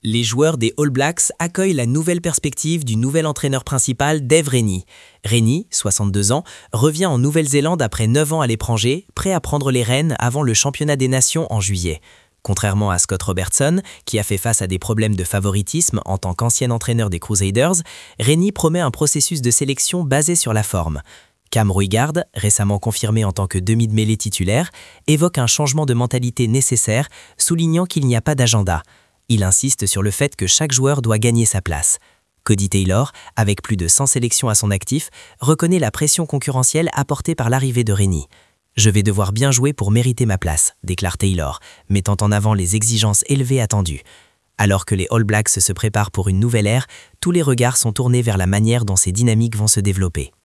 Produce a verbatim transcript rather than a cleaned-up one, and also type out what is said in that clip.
Les joueurs des All Blacks accueillent la nouvelle perspective du nouvel entraîneur principal Dave Rennie. Rennie, soixante-deux ans, revient en Nouvelle-Zélande après neuf ans à l'étranger, prêt à prendre les rênes avant le championnat des nations en juillet. Contrairement à Scott Robertson, qui a fait face à des problèmes de favoritisme en tant qu'ancien entraîneur des Crusaders, Rennie promet un processus de sélection basé sur la forme. Cam Roigard, récemment confirmé en tant que demi de mêlée titulaire, évoque un changement de mentalité nécessaire, soulignant qu'il n'y a pas d'agenda. Il insiste sur le fait que chaque joueur doit gagner sa place. Cody Taylor, avec plus de cent sélections à son actif, reconnaît la pression concurrentielle apportée par l'arrivée de Rennie. « Je vais devoir bien jouer pour mériter ma place », déclare Taylor, mettant en avant les exigences élevées attendues. Alors que les All Blacks se préparent pour une nouvelle ère, tous les regards sont tournés vers la manière dont ces dynamiques vont se développer.